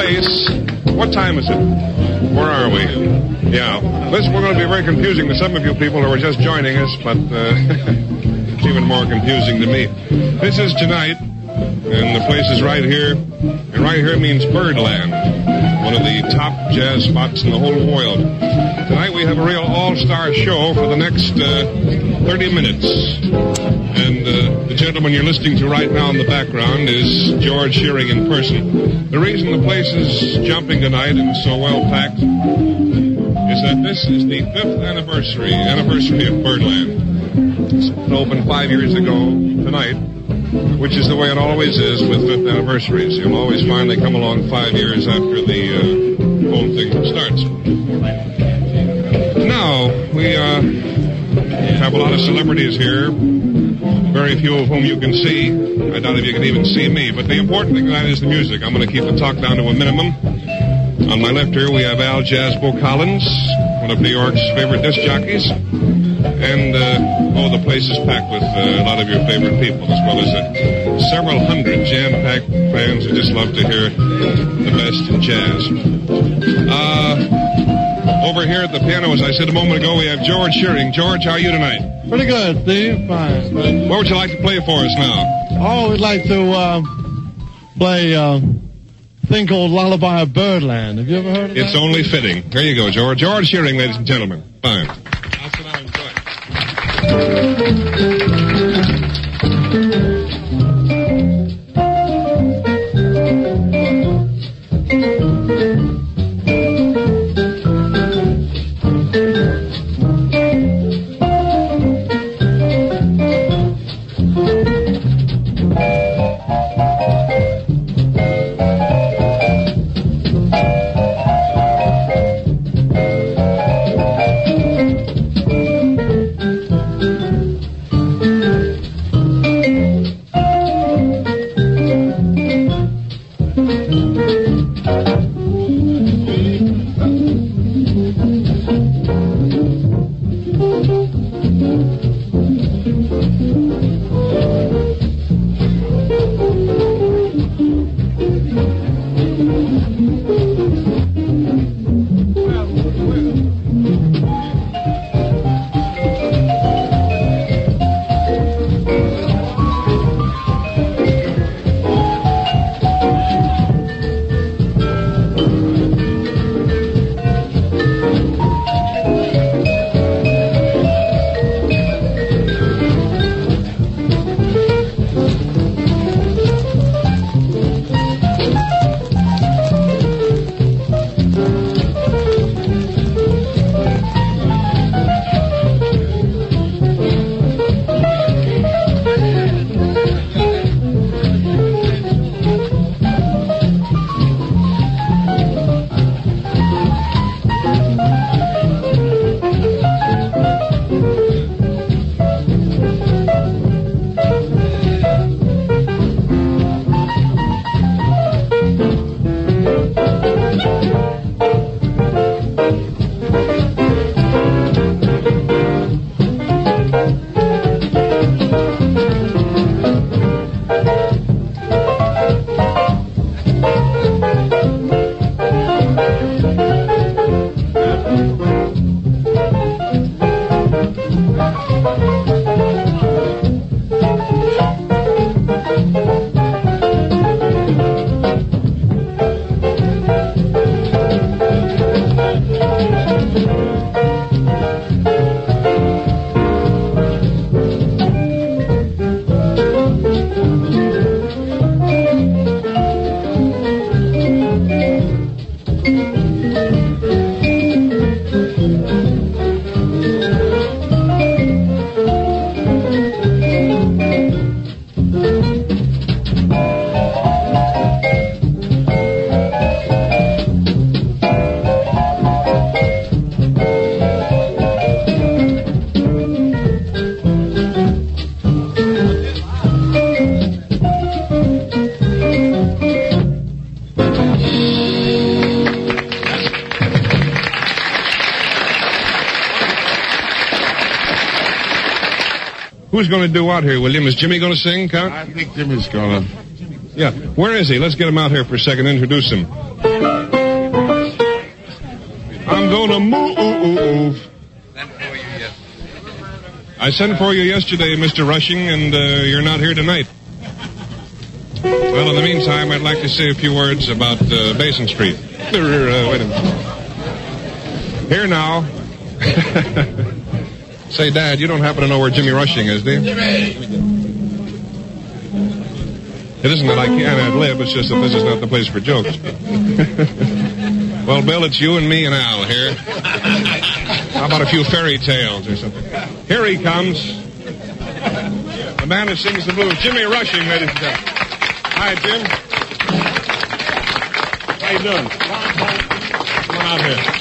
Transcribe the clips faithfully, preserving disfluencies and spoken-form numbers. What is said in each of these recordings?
place. What time is it? Where are we? Yeah. This, we're going to be very confusing to some of you people who are just joining us, but uh, it's even more confusing to me. This is tonight, and the place is right here. And right here means Birdland, one of the top jazz spots in the whole world. Tonight we have a real all-star show for the next uh, thirty minutes. And uh, the gentleman you're listening to right now in the background is George Shearing in person. The reason the place is jumping tonight and so well packed is that this is the fifth anniversary anniversary of Birdland. It opened five years ago tonight, which is the way it always is with fifth anniversaries. You'll always find they come along five years after the uh, whole thing starts. Now, we uh, have a lot of celebrities here, very few of whom you can see. I doubt if you can even see me, but the important thing tonight is the music. I'm going to keep the talk down to a minimum. On my left here, we have Al Jasbo Collins, one of New York's favorite disc jockeys. And, uh, oh, the place is packed with uh, a lot of your favorite people, as well as uh, several hundred jam-packed fans who just love to hear the best in jazz. Uh, over here at the piano, as I said a moment ago, we have George Shearing. George, how are you tonight? Pretty good, Steve. Fine. What would you like to play for us now? Oh, we'd like to uh, play uh, a thing called Lullaby of Birdland. Have you ever heard of it's that? It's only fitting. There you go, George. George Shearing, ladies and gentlemen. Fine. That's what I enjoy. Who's going to do what here, William? Is Jimmy going to sing, Count? I think Jimmy's going to. Yeah. Where is he? Let's get him out here for a second. Introduce him. I'm gonna move. I sent for you yesterday, Mister Rushing, and uh, you're not here tonight. Well, in the meantime, I'd like to say a few words about uh, Basin Street. Uh, wait a minute. Here now. Say, Dad, you don't happen to know where Jimmy Rushing is, do you? It isn't that I can't ad-lib, it's just that this is not the place for jokes. Well, Bill, it's you and me and Al here. How about a few fairy tales or something? Here he comes. The man who sings the blues, Jimmy Rushing, ladies and gentlemen. Hi, Jim. How you doing? Come on out here.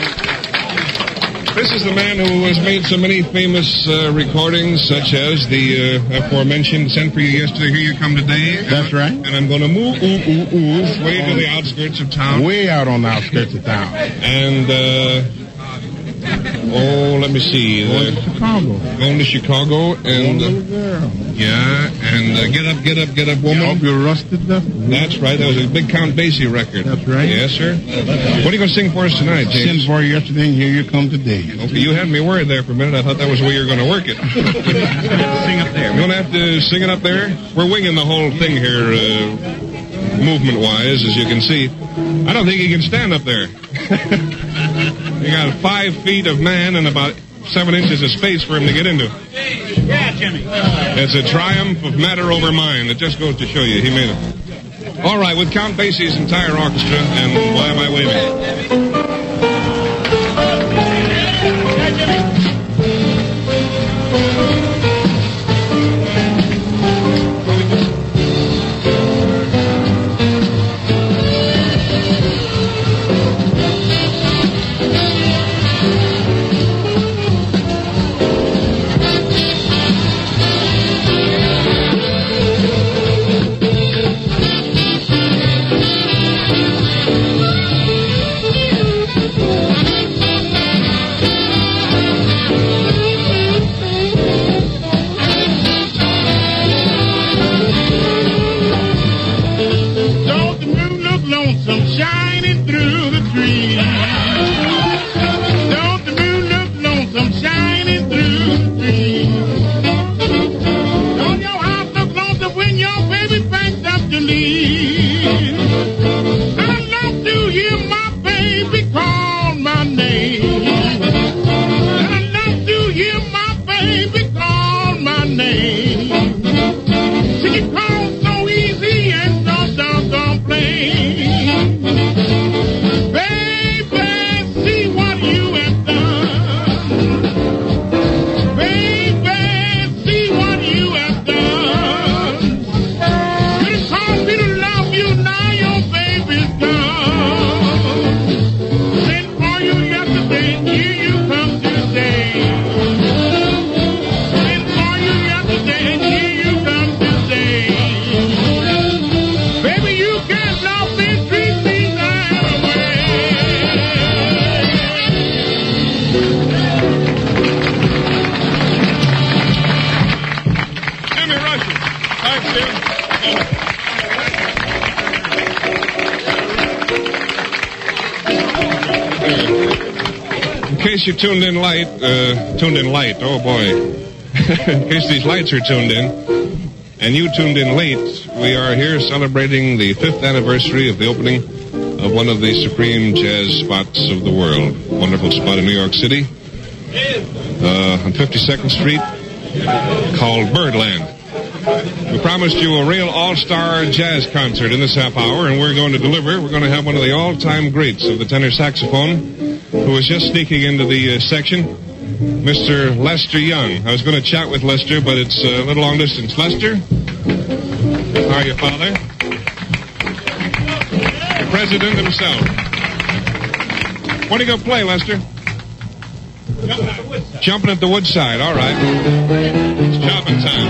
This is the man who has made so many famous uh, recordings, such as the uh, aforementioned Sent For You Yesterday, Here You Come Today. That's right. And I'm going to move, ooh, ooh, ooh, way to the outskirts of town. Way out on the outskirts of town. And, uh, oh, let me see. Going to Chicago. Going to Chicago, and, One little girl. yeah, and uh, Get Up, Get Up, Get Up, Woman. I hope you're rusted up. That's right. That was a big Count Basie record. That's right. Yes, sir. What are you going to sing for us tonight, James? Sent for you yesterday, and here you come today. Okay, you had me worried there for a minute. I thought that was the way you were going to work it. Sing up there. You're going to have to sing it up there? We're winging the whole thing here, uh, movement-wise, as you can see. I don't think he can stand up there. You got five feet of man and about seven inches of space for him to get into. Yeah, Jimmy. It's a triumph of matter over mind. It just goes to show you he made it. All right, with Count Basie's entire orchestra, and why am I waving? In case you tuned in light, uh, tuned in light, oh boy. In case these lights are tuned in, and you tuned in late, we are here celebrating the fifth anniversary of the opening of one of the supreme jazz spots of the world. Wonderful spot in New York City, uh, on fifty-second Street, called Birdland. We promised you a real all-star jazz concert in this half hour, and we're going to deliver. We're going to have one of the all-time greats of the tenor saxophone, who was just sneaking into the uh, section, Mister Lester Young. I was going to chat with Lester, but it's a little long distance. Lester? How are you, Father? The President himself. What are you going to play, Lester? Jumping at the woodside. Jumping at the woodside. All right. It's chopping time.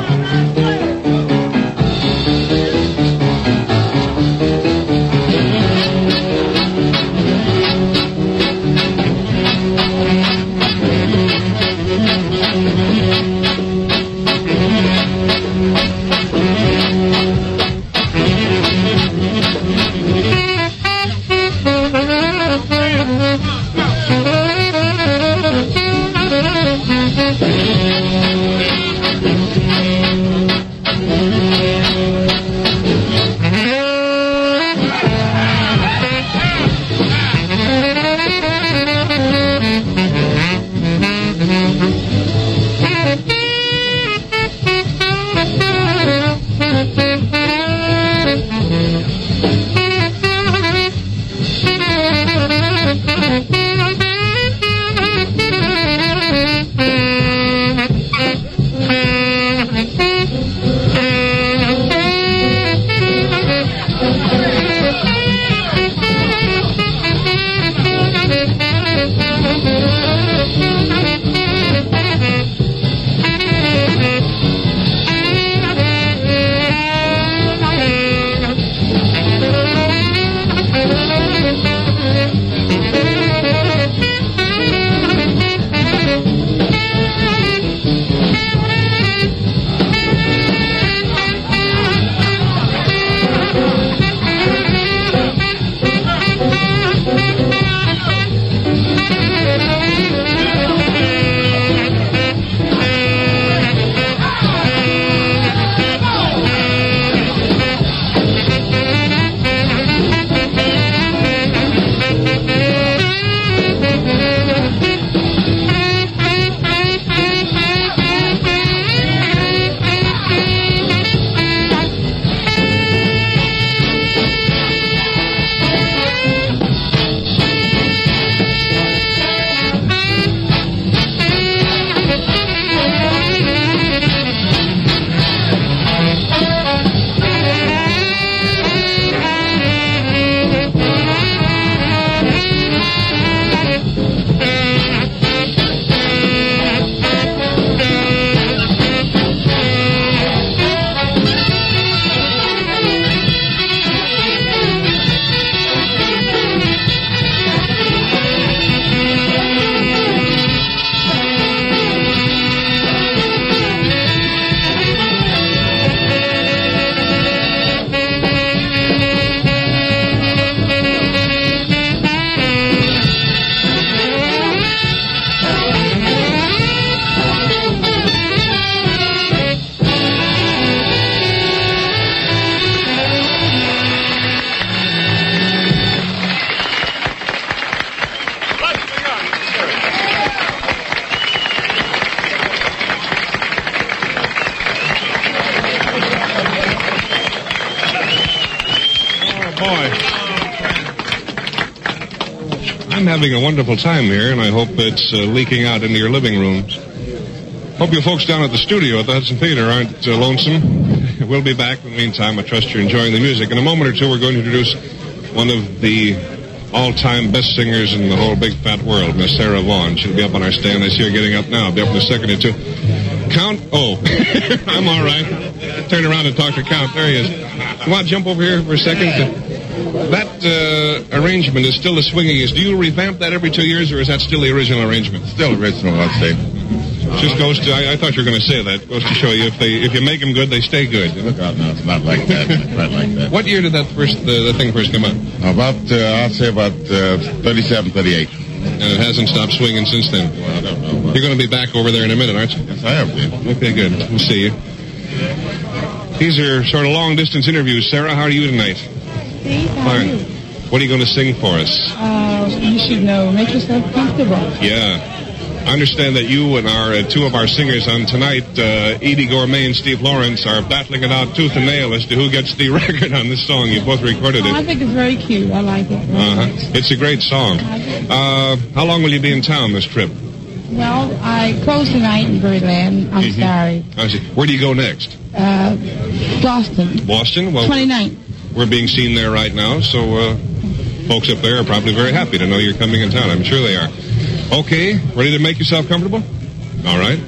I'm having a wonderful time here, and I hope it's uh, leaking out into your living rooms. Hope you folks down at the studio at the Hudson Theater aren't uh, lonesome. We'll be back. In the meantime, I trust you're enjoying the music. In a moment or two, we're going to introduce one of the all-time best singers in the whole big fat world, Miss Sarah Vaughan. She'll be up on our stand. I see her getting up now. I'll be up in a second or two. Count. Oh, I'm all right. Turn around and talk to Count. There he is. Come on, jump over here for a second. That uh, arrangement is still the swingingest. Do you revamp that every two years, or is that still the original arrangement? Still original, I'd say. Just goes to, I, I thought you were going to say that. Goes to show you if they, if you make them good, they stay good. Look out now, it's not like that. It's not like that. What year did that first, the, the thing first come out? About, uh, I'd say about uh, thirty-seven, thirty-eight. And it hasn't stopped swinging since then. Well, I don't know. About You're going to be back over there in a minute, aren't you? Yes, I have been. Okay, good. We'll see you. These are sort of long-distance interviews. Sarah, how are you tonight? Steve, how are Fine. you? What are you going to sing for us? Uh, you should know. Make yourself comfortable. Yeah. I understand that you and our uh, two of our singers on tonight, uh, Edie Gourmet and Steve Lawrence, are battling it out tooth and nail as to who gets the record on this song. You both recorded Oh, I it. think it's very cute. I like it. Very Uh-huh. nice. It's a great song. Uh, how long will you be in town this trip? Well, I close tonight in Birdland. I'm Mhm. sorry. I see. Where do you go next? Uh, Boston. Boston? Well, twenty-ninth. we're being seen there right now, so uh, folks up there are probably very happy to know you're coming in town. I'm sure they are. Okay, ready to make yourself comfortable? All right.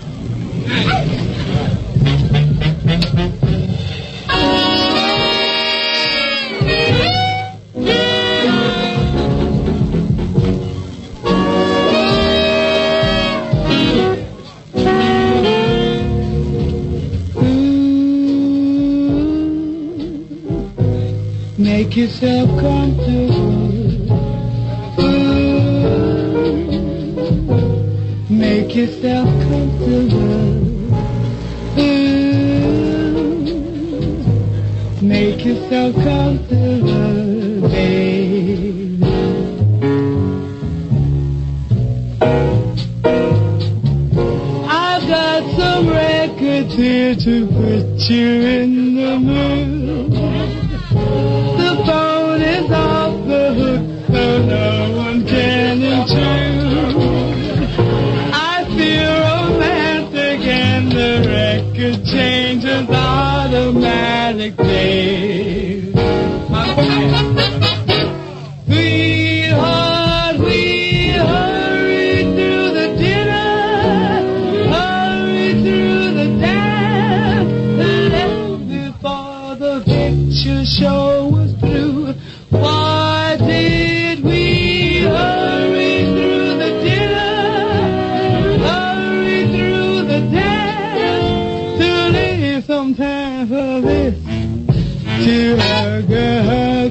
Make yourself comfortable. Make yourself comfortable. Make yourself comfortable, baby. I've got some records here to put you in the mood. The phone is off the hook, so no one can intrude. I feel romantic and the record changes automatically. Sweetheart, we hurry through the dinner, hurry through the dance, left before the picture show was through. Why did we hurry through the dinner, hurry through the dance, to leave some time for this, to hug a hug.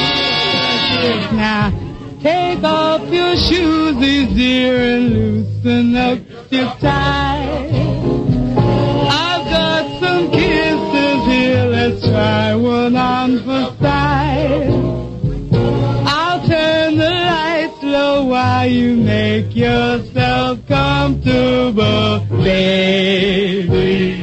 Now take off your shoes, dear, and loosen up your tie. I've got some kisses here, let's try one on for size. I'll turn the lights low while you make yourself comfortable, baby.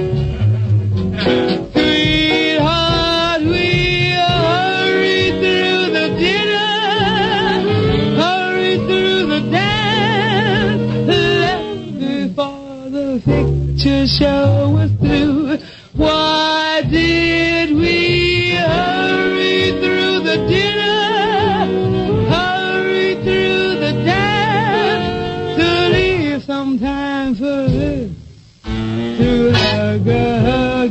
Sweetheart, we hurry through the dinner, hurry through the dance, left before the picture show was through. Why did we hurry through the dinner, hurry through the dance, to leave some time for this, to hug a hug.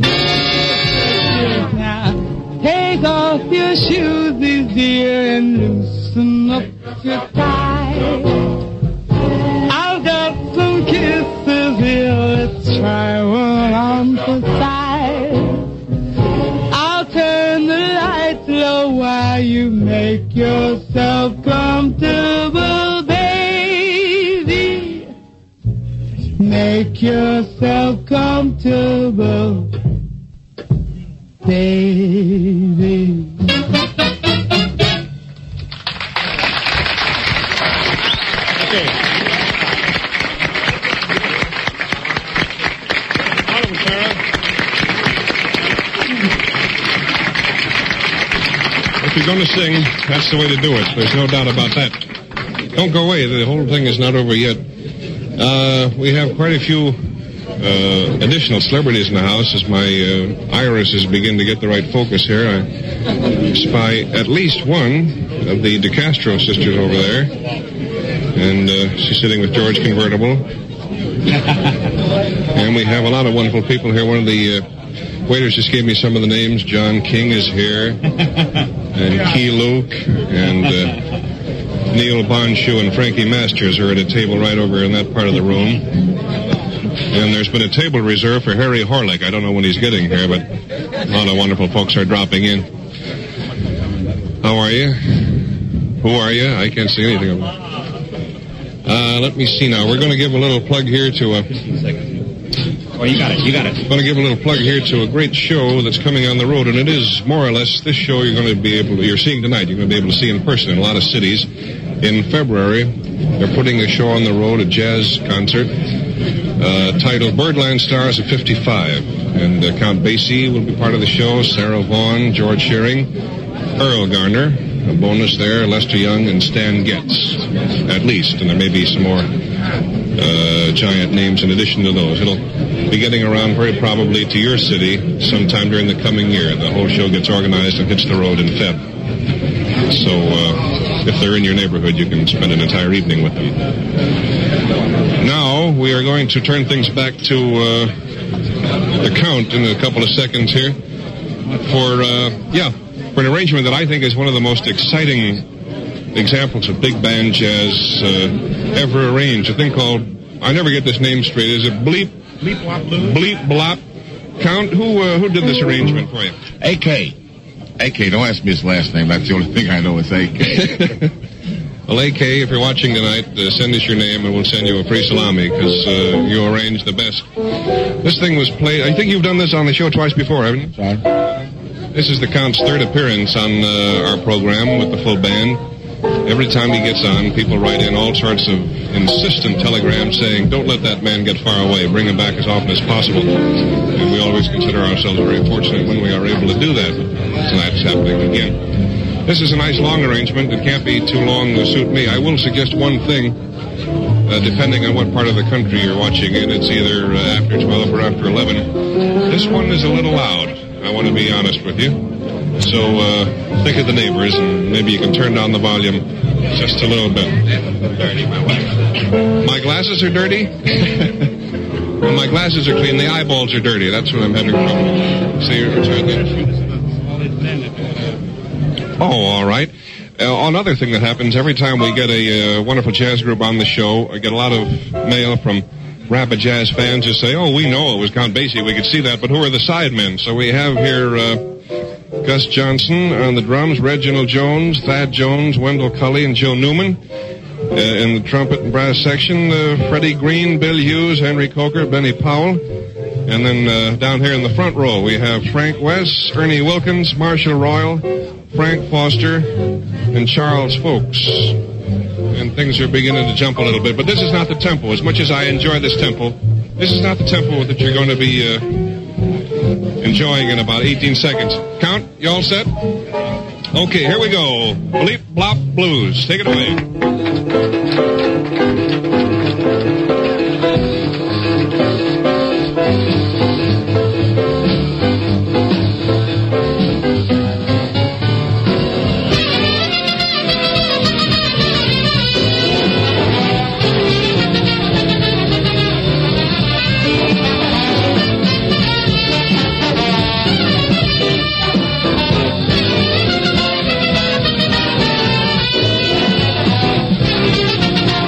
Now take off your shoes, dear, and loosen up your tie. I've got some kisses here, let's try one on for size. I'll turn the lights low while you make yourself comfortable, baby. Make yourself comfortable, baby. If you're going to sing, that's the way to do it. There's no doubt about that. Don't go away. The whole thing is not over yet. Uh, we have quite a few uh, additional celebrities in the house as my uh, irises begin to get the right focus here. I spy at least one of the DeCastro sisters over there. And uh, she's sitting with George Convertible. And we have a lot of wonderful people here. One of the uh, waiters just gave me some of the names. John King is here. And Key Luke. And uh, Neil Bonshu and Frankie Masters are at a table right over in that part of the room. And there's been a table reserved for Harry Horlick. I don't know when he's getting here, but a lot of wonderful folks are dropping in. How are you? Who are you? I can't see anything of them. Uh, let me see now. We're going to give a little plug here to a... Oh, you got it. You got it. I'm going to give a little plug here to a great show that's coming on the road, and it is more or less this show you're going to be able to... You're seeing tonight. You're going to be able to see in person in a lot of cities. In February, they're putting a show on the road, a jazz concert, uh, titled Birdland Stars of fifty-five. And uh, Count Basie will be part of the show, Sarah Vaughan, George Shearing, Earl Garner, a bonus there, Lester Young, and Stan Getz, at least. And there may be some more uh, giant names in addition to those. It'll be getting around very probably to your city sometime during the coming year. The whole show gets organized and hits the road in Feb. So uh, if they're in your neighborhood, you can spend an entire evening with them. Now we are going to turn things back to uh, the Count in a couple of seconds here for, uh, yeah, for an arrangement that I think is one of the most exciting examples of big band jazz uh, ever arranged. A thing called, I never get this name straight, is it Bleep? Bleep Blop Blues? Bleep Blop. Count, who uh, who did this arrangement for you? A K. A K, don't ask me his last name. That's the only thing I know is A K. Well, A K, if you're watching tonight, uh, send us your name and we'll send you a free salami because uh, you arranged the best. This thing was played, I think you've done this on the show twice before, haven't you? Sorry. This is the Count's third appearance on uh, our program with the full band. Every time he gets on, people write in all sorts of insistent telegrams saying, don't let that man get far away, bring him back as often as possible. And we always consider ourselves very fortunate when we are able to do that. Tonight's happening again. This is a nice long arrangement. It can't be too long to suit me. I will suggest one thing, uh, depending on what part of the country you're watching in. It's either uh, after twelve or after eleven. This one is a little loud, I want to be honest with you. So uh, think of the neighbors, and maybe you can turn down the volume just a little bit. Dirty, my wife. My glasses are dirty? Well, my glasses are clean. The eyeballs are dirty. That's what I'm having trouble. See, it's right there. Oh, all right. Uh, another thing that happens every time we get a uh, wonderful jazz group on the show, I get a lot of mail from rabid jazz fans who say, oh, we know it was Count Basie. We could see that, but who are the sidemen? So we have here... Uh, Gus Johnson on the drums, Reginald Jones, Thad Jones, Wendell Cully, and Joe Newman. Uh, in the trumpet and brass section, uh, Freddie Green, Bill Hughes, Henry Coker, Benny Powell. And then uh, down here in the front row, we have Frank West, Ernie Wilkins, Marshall Royal, Frank Foster, and Charles Folks. And things are beginning to jump a little bit. But this is not the tempo. As much as I enjoy this tempo, this is not the tempo that you're going to be... Uh, enjoying in about eighteen seconds. Count, you all set? Okay, here we go. Bleep Blop Blues. Take it away. Thank you.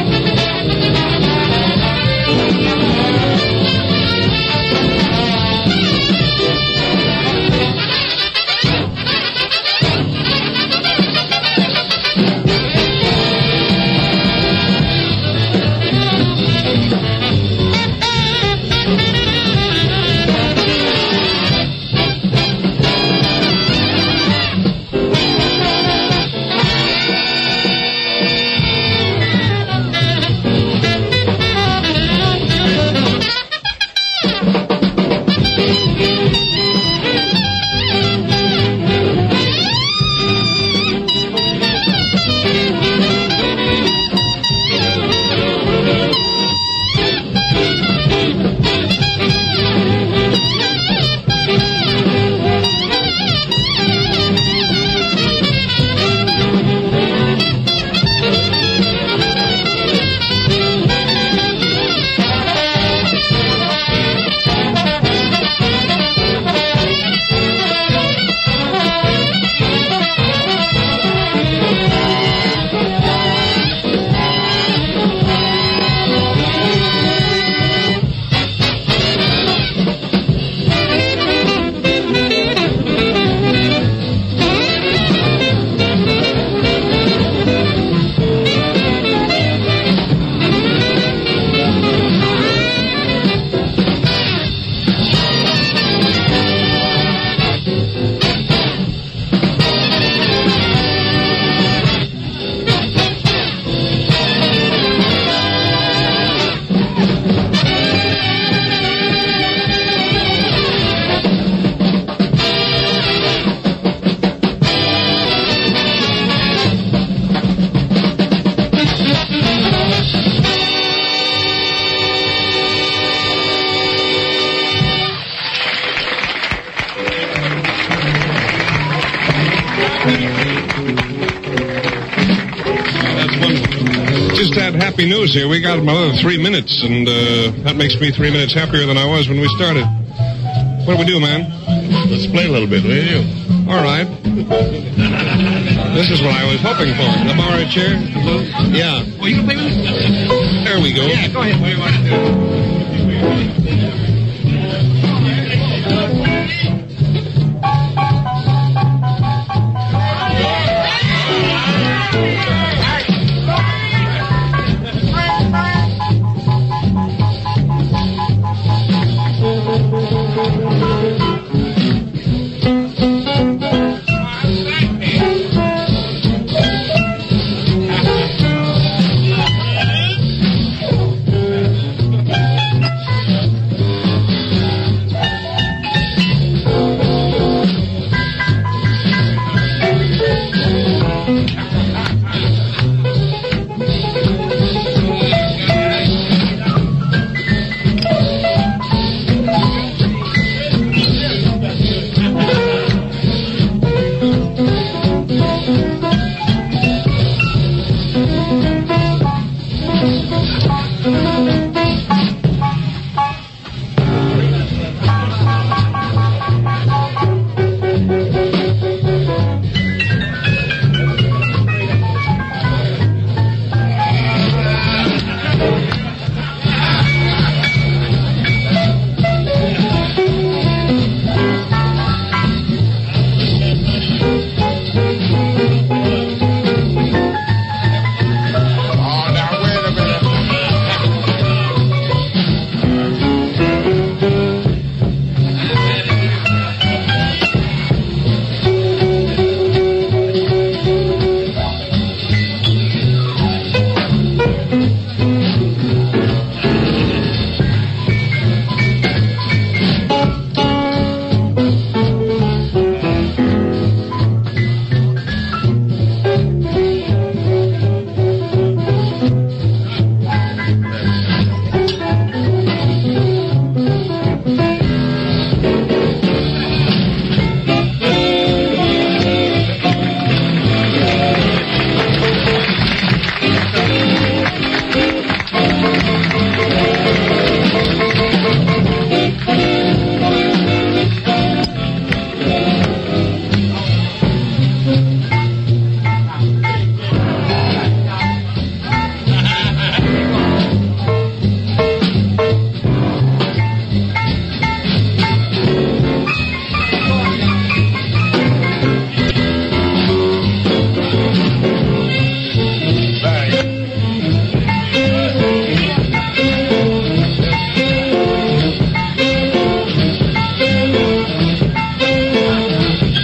Wonderful. Just had happy news here. We got another three minutes, and uh, that makes me three minutes happier than I was when we started. What do we do, man? Let's play a little bit, will you? All right. This is what I was hoping for. Can I borrow a chair? Yeah. Oh, you can play with us? There we go. Yeah, go ahead. What do you want to do?